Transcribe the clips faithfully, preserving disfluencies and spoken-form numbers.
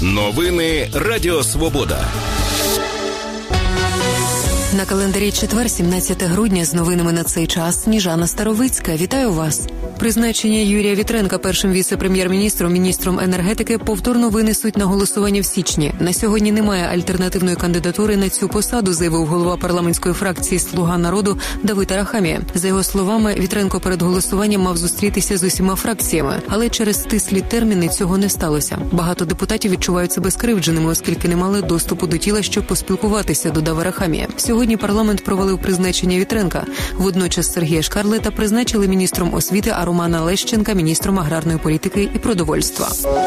Новини Радіо Свобода. На календарі четвер, сімнадцяте грудня, з новинами на цей час Сніжана Старовицька. Вітаю вас. Призначення Юрія Вітренка першим віце-прем'єр-міністром, міністром енергетики повторно винесуть на голосування в січні. На сьогодні немає альтернативної кандидатури на цю посаду, заявив голова парламентської фракції «Слуга народу» Давид Арахамія. За його словами, Вітренко перед голосуванням мав зустрітися з усіма фракціями, але через стислі терміни цього не сталося. Багато депутатів відчувають себе скривдженими, оскільки не мали доступу до тіла, щоб поспілкуватися, додав Арахамія. Сьогодні парламент провалив призначення Вітренка. Водночас Сергія Шкарлета призначили міністром освіти, а Романа Лещенка – міністром аграрної політики і продовольства.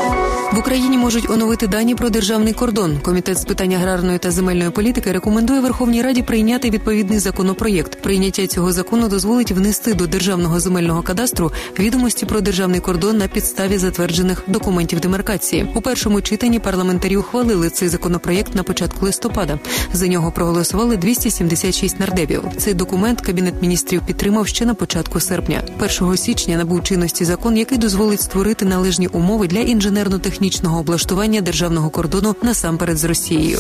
В Україні можуть оновити дані про державний кордон. Комітет з питань аграрної та земельної політики рекомендує Верховній Раді прийняти відповідний законопроєкт. Прийняття цього закону дозволить внести до Державного земельного кадастру відомості про державний кордон на підставі затверджених документів демаркації. У першому читанні парламентарі ухвалили цей законопроєкт на початку листопада. За нього проголосували двісті сімдесят шість нардепів. Цей документ Кабінет міністрів підтримав ще на початку серпня. першого січня набув чинності закон, який дозволить створити належні умови для інженерно-технічного облаштування державного кордону насамперед з Росією.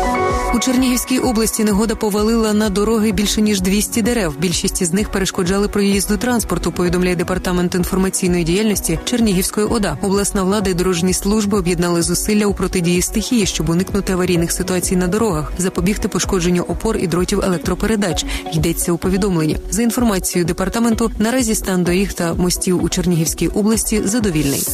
У Чернігівській області негода повалила на дороги більше ніж двісті дерев. Більшість із них перешкоджали проїзду транспорту, повідомляє Департамент інформаційної діяльності Чернігівської ОДА. Обласна влада і дорожні служби об'єднали зусилля у протидії стихії, щоб уникнути аварійних ситуацій на дорогах, запобігти пошкодженню опор і дротів електропередач, йдеться у повідомленні. За інформацією департаменту, наразі стан доріг та мостів у Чернігівській області задовільний.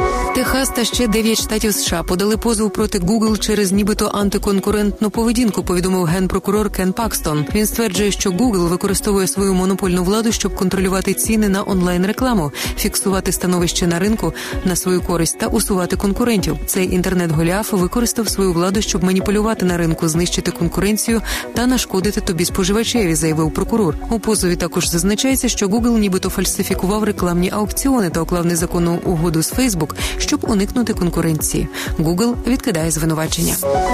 Техас та ще дев'ять штатів США подали позов проти Google через нібито антиконкурентну поведінку, повідомив генпрокурор Кен Пакстон. Він стверджує, що Google використовує свою монопольну владу, щоб контролювати ціни на онлайн-рекламу, фіксувати становище на ринку на свою користь та усувати конкурентів. Цей інтернет-голіаф використав свою владу, щоб маніпулювати на ринку, знищити конкуренцію та нашкодити тобі споживачеві, заявив прокурор. У позові також зазначається, що Google нібито фальсифікував рекламні аукціони та уклав незаконну угоду з Facebook, щоб уникнути конкуренції. Google відкидає звинувачення.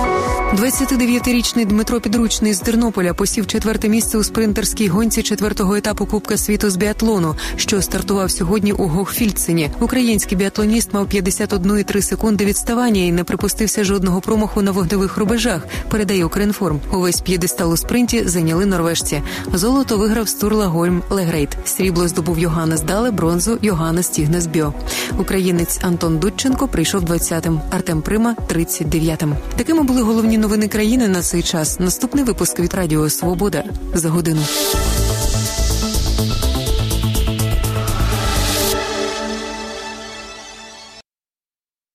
двадцятидев'ятирічний Дмитро Підручний з Тернополя посів четверте місце у спринтерській гонці четвертого етапу Кубка світу з біатлону, що стартував сьогодні у Гохфільдсені. Український біатлоніст мав п'ятдесят одна цілих три секунди відставання і не припустився жодного промаху на вогневих рубежах, передає Укрінформ. Увесь п'єдестал у спринті зайняли норвежці. Золото виграв Стурла Гольм Легрейт. Срібло здобув Йоганнес Дале, бронзу Йоганнес Тігнес Бьо. Українець Антон Дудченко прийшов двадцятим, Артем Прима – тридцять дев'ятим. Такими були головні новини країни на цей час. Наступний випуск від Радіо Свобода за годину.